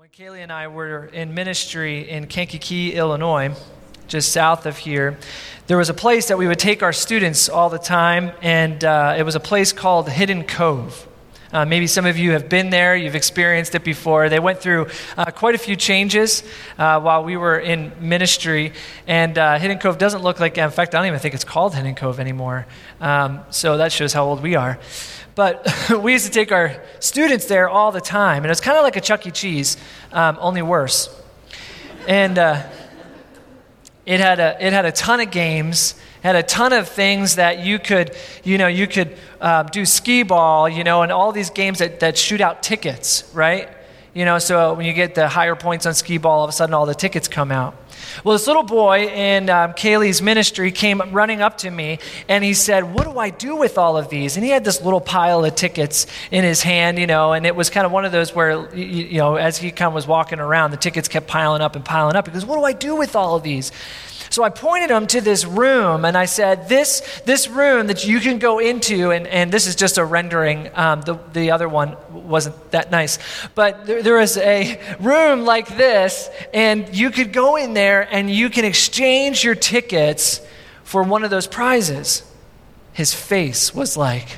When Kaylee and I were in ministry in Kankakee, Illinois, just south of here, there was a place that we would take our students all the time, and it was a place called Hidden Cove. Maybe some of you have been there, you've experienced it before. They went through quite a few changes while we were in ministry, and Hidden Cove doesn't look like, in fact, I don't even think it's called Hidden Cove anymore, so that shows how old we are. But we used to take our students there all the time, and it was kind of like a Chuck E. Cheese, only worse. And it had a ton of games, had a ton of things that you could do skee ball, and all these games that shoot out tickets, right? So when you get the higher points on skee ball, all of a sudden all the tickets come out. Well, this little boy in Kaylee's ministry came running up to me, and he said, "What do I do with all of these?" And he had this little pile of tickets in his hand, and it was kind of one of those where, as he kind of was walking around, the tickets kept piling up and piling up. He goes, "What do I do with all of these?" So I pointed him to this room, and I said, this room that you can go into, and this is just a rendering. The other one wasn't that nice. But there was a room like this, and you could go in there, and you can exchange your tickets for one of those prizes. His face was like,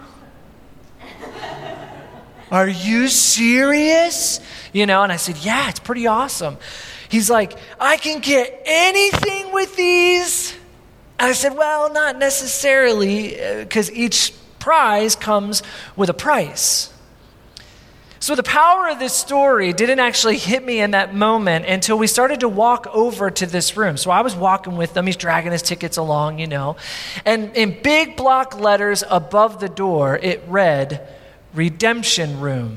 "Are you serious?" And I said, "Yeah, it's pretty awesome." He's like, "I can get anything with these?" And I said, "Well, not necessarily, because each prize comes with a price." So the power of this story didn't actually hit me in that moment until we started to walk over to this room. So I was walking with him. He's dragging his tickets along, And in big block letters above the door, it read, "Redemption Room."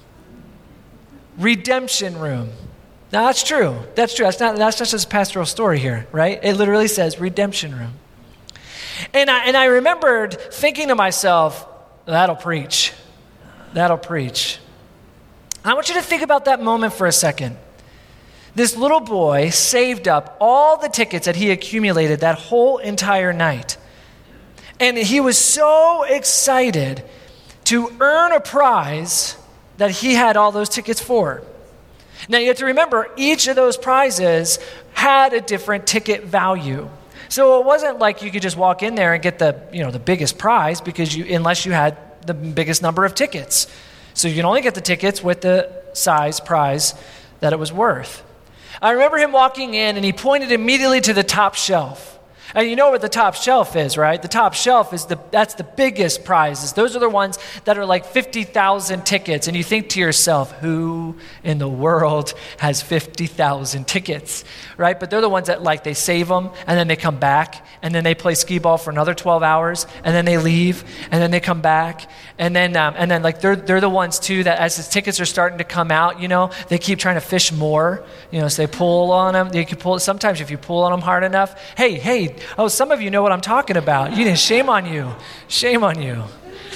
Redemption Room. Now, that's true. That's true. That's not just a pastoral story here, right? It literally says redemption room. And I remembered thinking to myself, that'll preach. That'll preach. And I want you to think about that moment for a second. This little boy saved up all the tickets that he accumulated that whole entire night. And he was so excited to earn a prize that he had all those tickets for. Now, you have to remember, each of those prizes had a different ticket value. So it wasn't like you could just walk in there and get the biggest prize unless you had the biggest number of tickets. So you can only get the tickets with the size prize that it was worth. I remember him walking in, and he pointed immediately to the top shelf. And you know what the top shelf is, right? The top shelf that's the biggest prizes. Those are the ones that are like 50,000 tickets. And you think to yourself, who in the world has 50,000 tickets, right? But they're the ones that they save them, and then they come back, and then they play skee ball for another 12 hours, and then they leave, and then they come back. And then they're the ones too that as the tickets are starting to come out, they keep trying to fish more, so they pull on them. You can pull, sometimes if you pull on them hard enough, hey, oh, some of you know what I'm talking about. Shame on you. Shame on you.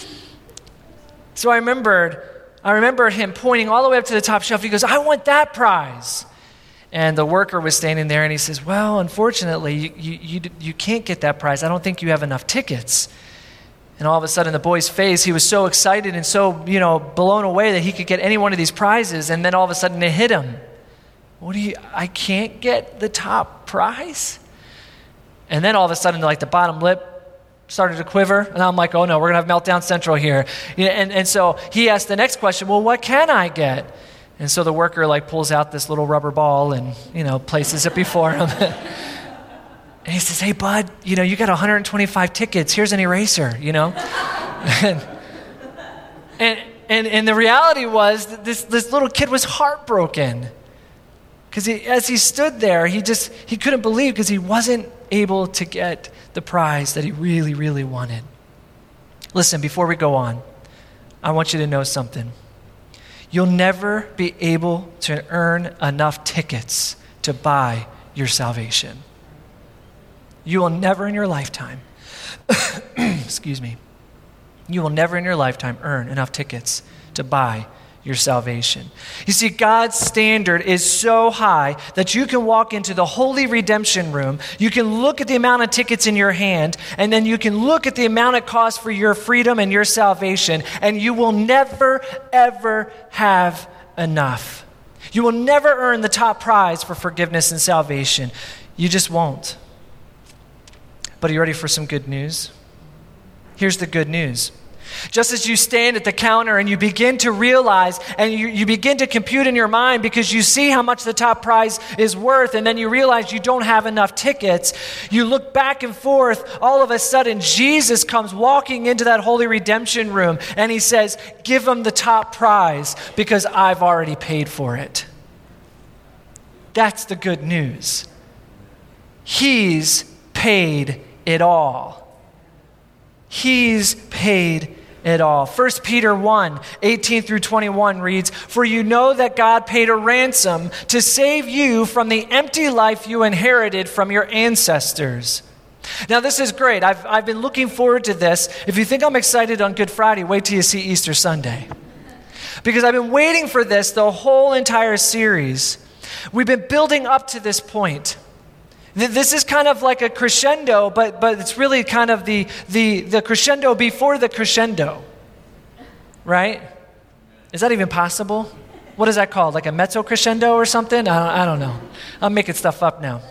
So I remember him pointing all the way up to the top shelf. He goes, "I want that prize." And the worker was standing there, and he says, "Well, unfortunately, you can't get that prize. I don't think you have enough tickets." And all of a sudden, the boy's face, he was so excited and so, blown away that he could get any one of these prizes. And then all of a sudden, it hit him. I can't get the top prize? And then all of a sudden, the bottom lip started to quiver. And I'm like, oh no, we're going to have Meltdown Central here. And so he asked the next question, well, what can I get? And so the worker pulls out this little rubber ball and, places it before him. And he says, "Hey, bud, you got 125 tickets. Here's an eraser, And the reality was that this little kid was heartbroken. Because as he stood there, he couldn't believe because he wasn't able to get the prize that he really, really wanted. Listen, before we go on, I want you to know something. You'll never be able to earn enough tickets to buy your salvation. You will never in your lifetime, excuse me, you will never in your lifetime earn enough tickets to buy your salvation. You see, God's standard is so high that you can walk into the holy redemption room, you can look at the amount of tickets in your hand, and then you can look at the amount it costs for your freedom and your salvation, and you will never, ever have enough. You will never earn the top prize for forgiveness and salvation. You just won't. But are you ready for some good news? Here's the good news. Just as you stand at the counter and you begin to realize and you begin to compute in your mind because you see how much the top prize is worth, and then you realize you don't have enough tickets, you look back and forth, all of a sudden Jesus comes walking into that holy redemption room and he says, give them the top prize because I've already paid for it. That's the good news. He's paid it all. He's paid it all. 1 Peter 1, 18 through 21 reads, for you know that God paid a ransom to save you from the empty life you inherited from your ancestors. Now this is great. I've been looking forward to this. If you think I'm excited on Good Friday, wait till you see Easter Sunday. Because I've been waiting for this the whole entire series. We've been building up to this point. This is kind of like a crescendo, but it's really kind of the crescendo before the crescendo, right? Is that even possible? What is that called? Like a mezzo crescendo or something? I don't know. I'm making stuff up now.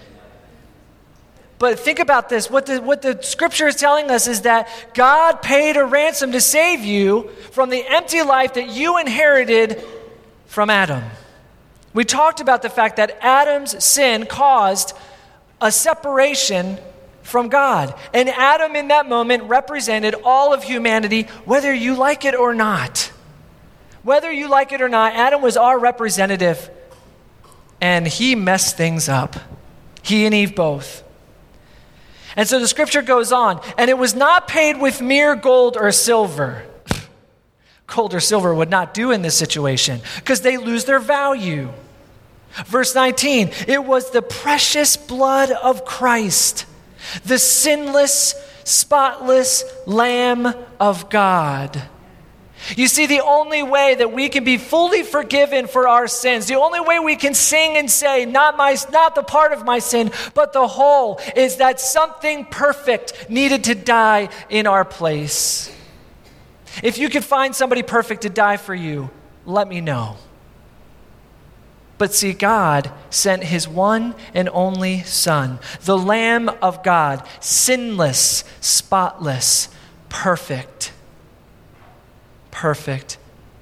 But think about this. What the scripture is telling us is that God paid a ransom to save you from the empty life that you inherited from Adam. We talked about the fact that Adam's sin caused a separation from God. And Adam in that moment represented all of humanity, whether you like it or not. Whether you like it or not, Adam was our representative, and he messed things up. He and Eve both. And so the scripture goes on, and it was not paid with mere gold or silver. Gold or silver would not do in this situation because they lose their value. Verse 19, it was the precious blood of Christ, the sinless, spotless Lamb of God. You see, the only way that we can be fully forgiven for our sins, the only way we can sing and say, not the part of my sin, but the whole, is that something perfect needed to die in our place. If you could find somebody perfect to die for you, let me know. But see, God sent his one and only Son, the Lamb of God, sinless, spotless, perfect. Perfect.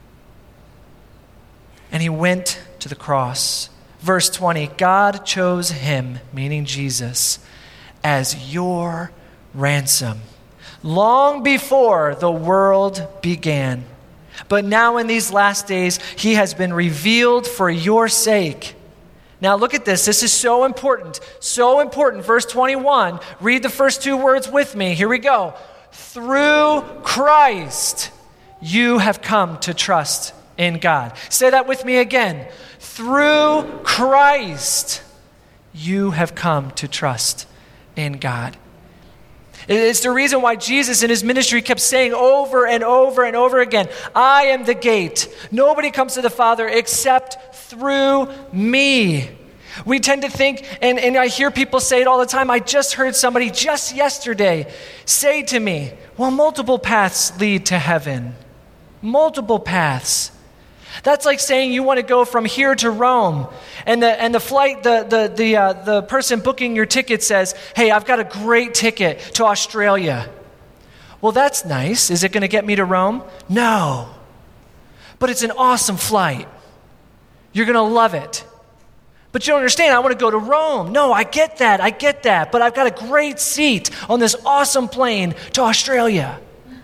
And he went to the cross. Verse 20, God chose him, meaning Jesus, as your ransom, long before the world began. But now in these last days, he has been revealed for your sake. Now look at this. This is so important. So important. Verse 21. Read the first two words with me. Here we go. Through Christ, you have come to trust in God. Say that with me again. Through Christ, you have come to trust in God. It's the reason why Jesus in his ministry kept saying over and over and over again, I am the gate. Nobody comes to the Father except through me. We tend to think, and I hear people say it all the time, I just heard somebody just yesterday say to me, well, multiple paths lead to heaven. Multiple paths. That's like saying you want to go from here to Rome, and the flight, the person booking your ticket says, hey, I've got a great ticket to Australia. Well, that's nice. Is it going to get me to Rome? No. But it's an awesome flight. You're going to love it. But you don't understand, I want to go to Rome. No, I get that. But I've got a great seat on this awesome plane to Australia.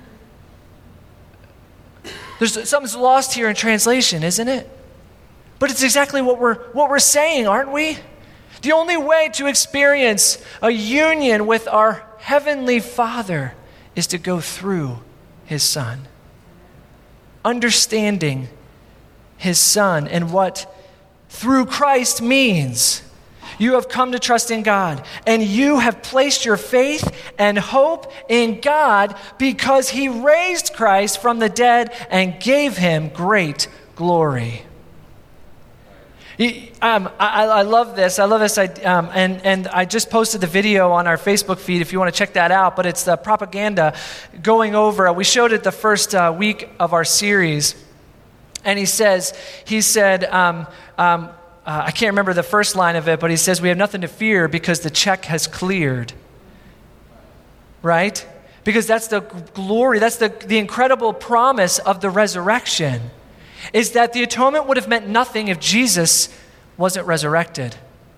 Something's lost here in translation, isn't it? But it's exactly what we're saying, aren't we? The only way to experience a union with our Heavenly Father is to go through his Son. Understanding his Son and what through Christ means. You have come to trust in God, and you have placed your faith and hope in God because he raised Christ from the dead and gave him great glory. I love this. And I just posted the video on our Facebook feed if you want to check that out, but it's the propaganda going over. We showed it the first week of our series. And he said, I can't remember the first line of it, but he says, we have nothing to fear because the check has cleared. Right? Because that's the glory, that's the incredible promise of the resurrection, is that the atonement would have meant nothing if Jesus wasn't resurrected.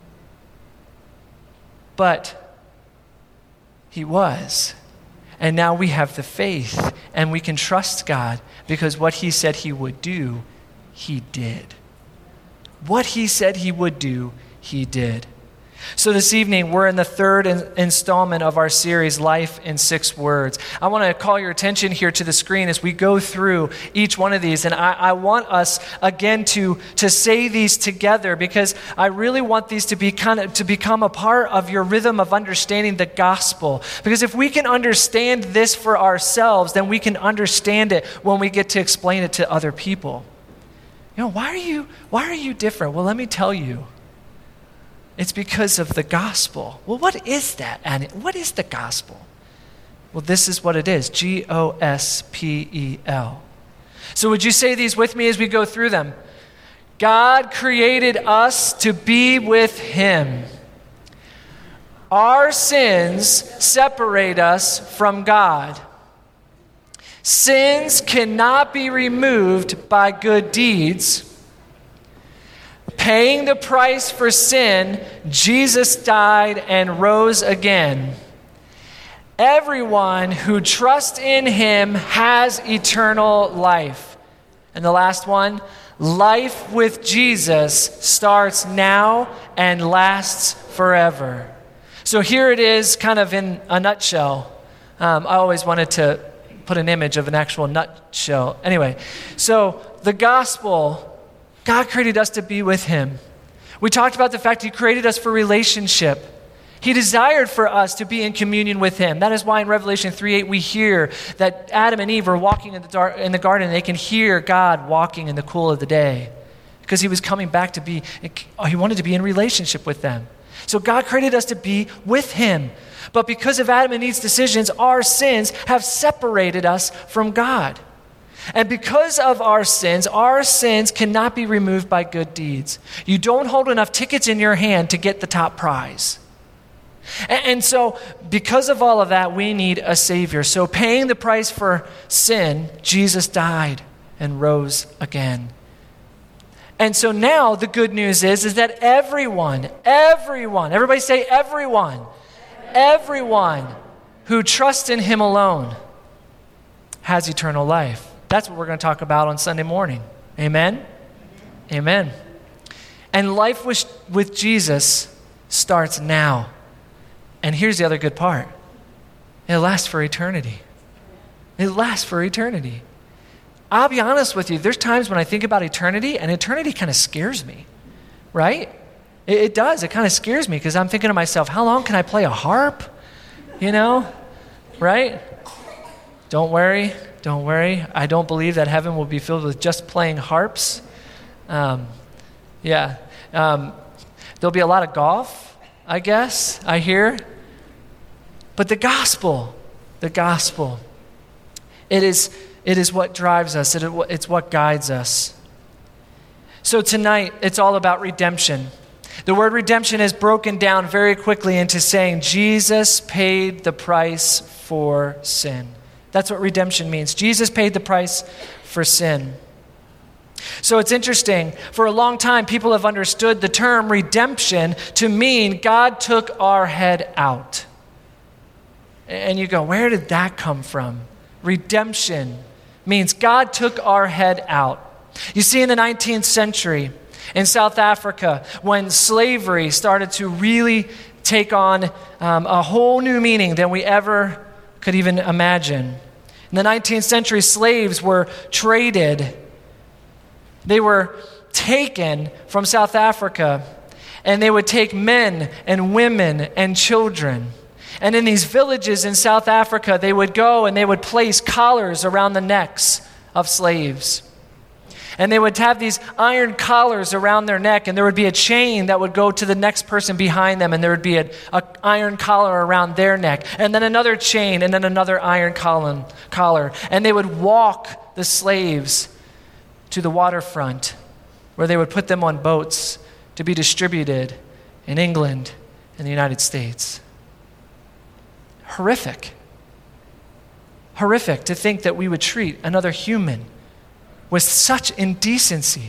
But he was. And now we have the faith, and we can trust God because what he said he would do, he did. What he said he would do, he did. So this evening, we're in the third installment of our series, Life in 6 Words. I want to call your attention here to the screen as we go through each one of these. And I want us, again, to say these together because I really want these to become a part of your rhythm of understanding the gospel. Because if we can understand this for ourselves, then we can understand it when we get to explain it to other people. Why are you different? Well, let me tell you. It's because of the gospel. Well, what is that, Annie? What is the gospel? Well, this is what it is. Gospel. So would you say these with me as we go through them? God created us to be with him. Our sins separate us from God. Sins cannot be removed by good deeds. Paying the price for sin, Jesus died and rose again. Everyone who trusts in him has eternal life. And the last one, life with Jesus starts now and lasts forever. So here it is, kind of in a nutshell. I always wanted to put an image of an actual nutshell. Anyway, so the gospel, God created us to be with him. We talked about the fact he created us for relationship. He desired for us to be in communion with him. That is why in Revelation 3:8 we hear that Adam and Eve are walking in the garden and they can hear God walking in the cool of the day because he was coming back he wanted to be in relationship with them. So God created us to be with him. But because of Adam and Eve's decisions, our sins have separated us from God. And because of our sins cannot be removed by good deeds. You don't hold enough tickets in your hand to get the top prize. And so because of all of that, we need a Savior. So paying the price for sin, Jesus died and rose again. And so now the good news is that everyone, everybody say everyone who trusts in him alone has eternal life. That's what we're going to talk about on Sunday morning. Amen? Amen. And life with Jesus starts now. And here's the other good part. It lasts for eternity. It lasts for eternity. I'll be honest with you, there's times when I think about eternity, and eternity kind of scares me, right? It does. It kind of scares me because I'm thinking to myself, how long can I play a harp? Right? Don't worry. I don't believe that heaven will be filled with just playing harps. There'll be a lot of golf, I guess, I hear. But the gospel, it is what drives us. It's what guides us. So tonight, it's all about redemption. The word redemption is broken down very quickly into saying Jesus paid the price for sin. That's what redemption means. Jesus paid the price for sin. So it's interesting. For a long time, people have understood the term redemption to mean God took our head out. And you go, where did that come from? Redemption means God took our head out. You see, in the 19th century, in South Africa, when slavery started to really take on a whole new meaning than we ever could even imagine. In the 19th century, slaves were traded. They were taken from South Africa, and they would take men and women and children. And in these villages in South Africa, they would go and they would place collars around the necks of slaves. And they would have these iron collars around their neck, and there would be a chain that would go to the next person behind them, and there would be an iron collar around their neck, and then another chain, and then another iron collar. And they would walk the slaves to the waterfront where they would put them on boats to be distributed in England and the United States. Horrific. Horrific to think that we would treat another human with such indecency.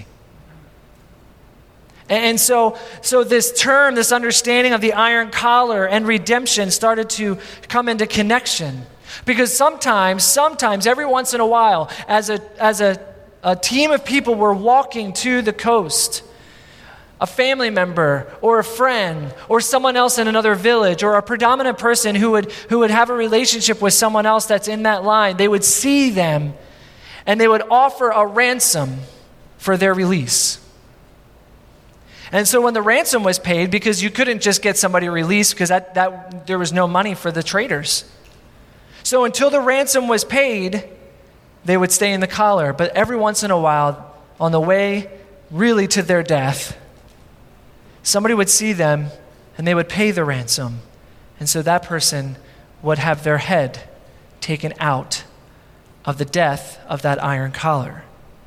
And so this term, this understanding of the iron collar and redemption started to come into connection. Because sometimes, every once in a while, as a team of people were walking to the coast, a family member or a friend or someone else in another village or a predominant person who would have a relationship with someone else that's in that line, they would see them and they would offer a ransom for their release. And so when the ransom was paid, because you couldn't just get somebody released because that there was no money for the traders. So until the ransom was paid, they would stay in the collar. But every once in a while, on the way really to their death, somebody would see them and they would pay the ransom. And so that person would have their head taken out of the death of that iron collar.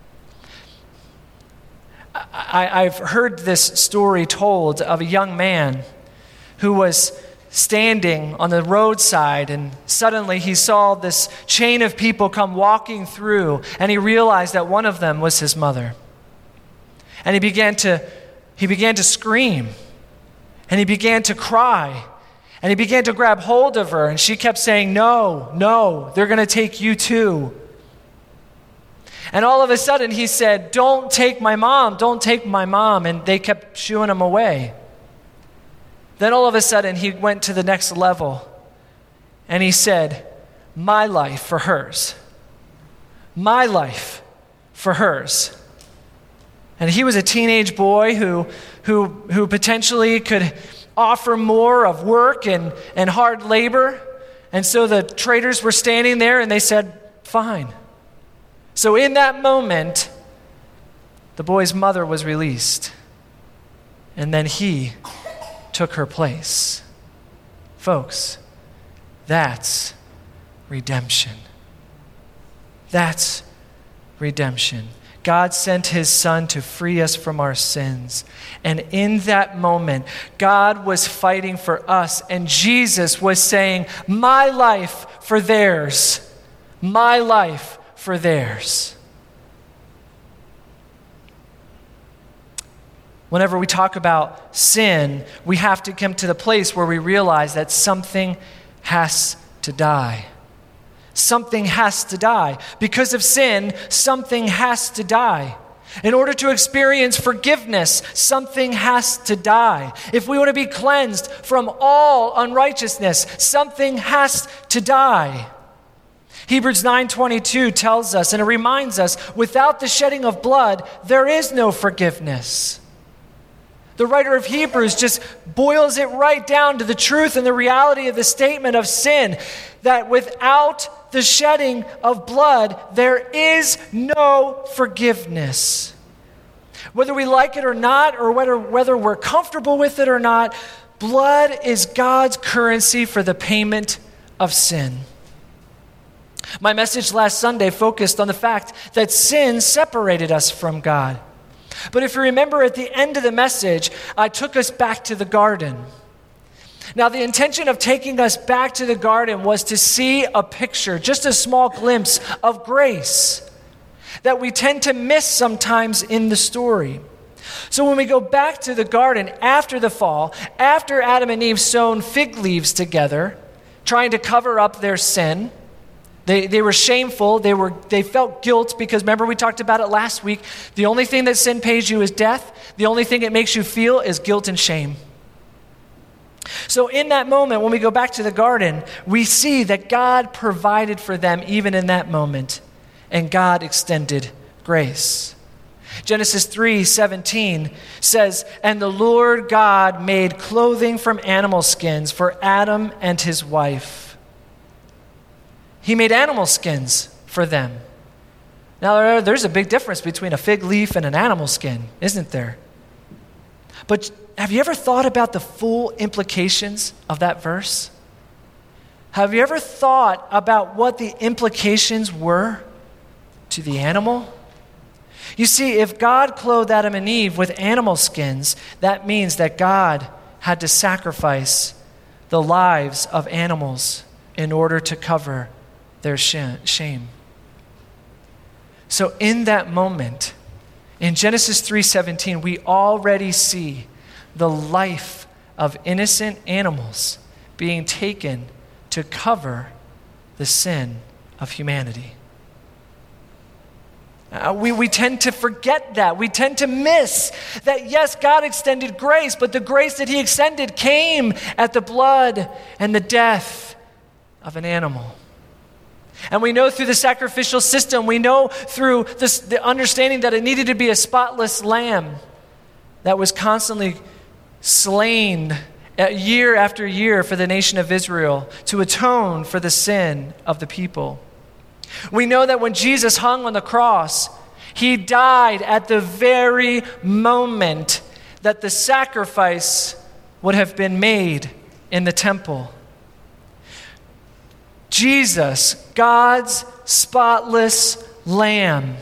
I've heard this story told of a young man who was standing on the roadside, and suddenly he saw this chain of people come walking through, and he realized that one of them was his mother. And he began to scream, and he began to cry, and he began to grab hold of her, and she kept saying, no, they're going to take you too. And all of a sudden he said, don't take my mom, and they kept shooing him away. Then all of a sudden he went to the next level, and he said, my life for hers. My life for hers. And he was a teenage boy who potentially could offer more of work and hard labor. And so the traders were standing there and they said, fine. So in that moment, the boy's mother was released. And then he took her place. Folks, that's redemption. That's redemption. God sent his son to free us from our sins. And in that moment, God was fighting for us. And Jesus was saying, my life for theirs. My life for theirs. Whenever we talk about sin, we have to come to the place where we realize that something has to die. Something has to die. Because of sin, something has to die. In order to experience forgiveness, something has to die. If we want to be cleansed from all unrighteousness, something has to die. Hebrews 9:22 tells us, and it reminds us, without the shedding of blood, there is no forgiveness. The writer of Hebrews just boils it right down to the truth and the reality of the statement of sin, that without the shedding of blood, there is no forgiveness. Whether we like it or not, or whether we're comfortable with it or not, blood is God's currency for the payment of sin. My message last Sunday focused on the fact that sin separated us from God. But if you remember at the end of the message, I took us back to the garden. Now, the intention of taking us back to the garden was to see a picture, just a small glimpse of grace that we tend to miss sometimes in the story. So when we go back to the garden after the fall, after Adam and Eve sewn fig leaves together, trying to cover up their sin, they were shameful. They felt guilt because, remember, we talked about it last week. The only thing that sin pays you is death. The only thing it makes you feel is guilt and shame. So in that moment, when we go back to the garden, we see that God provided for them even in that moment, and God extended grace. Genesis 3:17 says, "And the Lord God made clothing from animal skins for Adam and his wife." He made animal skins for them. Now, there's a big difference between a fig leaf and an animal skin, isn't there? But have you ever thought about the full implications of that verse? Have you ever thought about what the implications were to the animal? You see, if God clothed Adam and Eve with animal skins, that means that God had to sacrifice the lives of animals in order to cover their shame. So in that moment, in Genesis 3:17, we already see the life of innocent animals being taken to cover the sin of humanity. We tend to forget that. We tend to miss that, yes, God extended grace, but the grace that he extended came at the blood and the death of an animal. And we know through the sacrificial system, we know through the understanding that it needed to be a spotless lamb that was constantly slain year after year for the nation of Israel to atone for the sin of the people. We know that when Jesus hung on the cross, he died at the very moment that the sacrifice would have been made in the temple. Jesus, God's spotless lamb.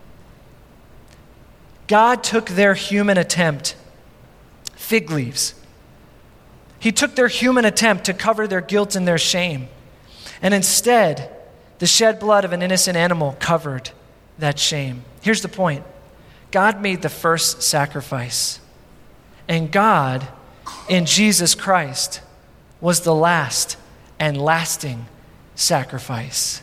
God took their human attempt, fig leaves. He took their human attempt to cover their guilt and their shame. And instead, the shed blood of an innocent animal covered that shame. Here's the point. God made the first sacrifice. And God, in Jesus Christ, was the last and lasting sacrifice.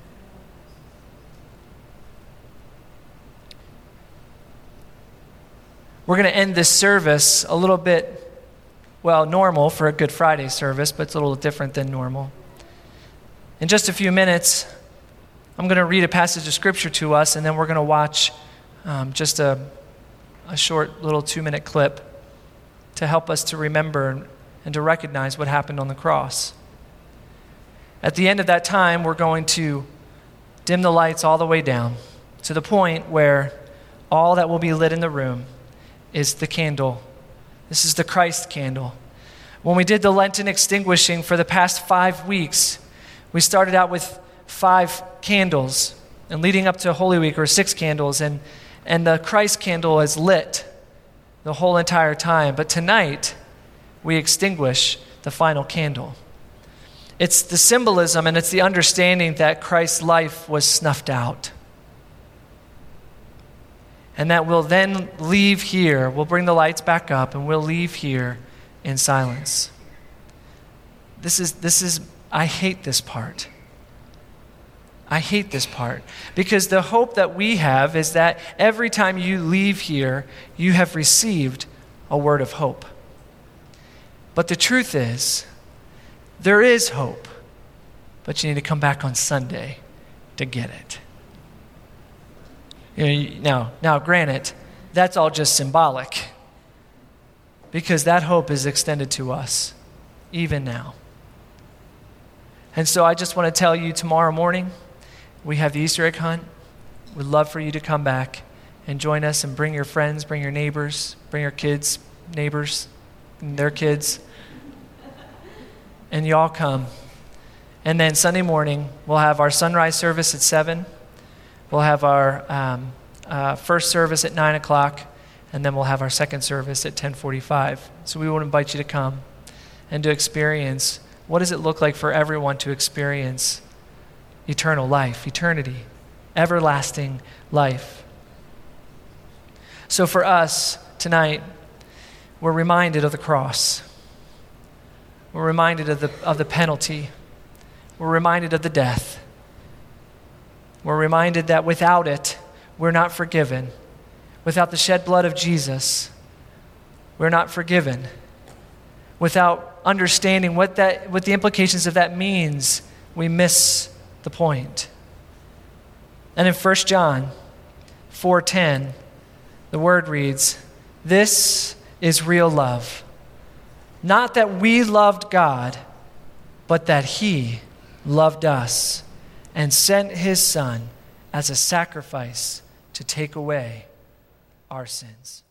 We're going to end this service a little bit, normal for a Good Friday service, but it's a little different than normal. In just a few minutes, I'm going to read a passage of Scripture to us, and then we're going to watch just a short little 2-minute clip to help us to remember and to recognize what happened on the cross. At the end of that time, we're going to dim the lights all the way down to the point where all that will be lit in the room is the candle. This is the Christ candle. When we did the Lenten extinguishing for the past 5 weeks, we started out with 5 candles, and leading up to Holy Week, or 6 candles, and the Christ candle is lit the whole entire time. But tonight, we extinguish the final candle. It's the symbolism and it's the understanding that Christ's life was snuffed out. And that we'll then leave here, we'll bring the lights back up, and we'll leave here in silence. This is I hate this part. I hate this part because the hope that we have is that every time you leave here, you have received a word of hope. But the truth is, there is hope, but you need to come back on Sunday to get it. Now, granted, that's all just symbolic because that hope is extended to us even now. And so I just want to tell you, tomorrow morning, we have the Easter egg hunt. We'd love for you to come back and join us and bring your friends, bring your neighbors, bring your kids, neighbors, and their kids. And you all come. And then Sunday morning, we'll have our sunrise service at 7. We'll have our first service at 9 o'clock, and then we'll have our second service at 10:45. So we want to invite you to come and to experience what does it look like for everyone to experience eternal life, eternity, everlasting life. So for us tonight, we're reminded of the cross. We're reminded of the penalty. We're reminded of the death. We're reminded that without it, we're not forgiven. Without the shed blood of Jesus, we're not forgiven. Without understanding what the implications of that means, we miss the point. And in 1 John 4:10, the word reads, "This is real love. Not that we loved God, but that he loved us and sent his Son as a sacrifice to take away our sins."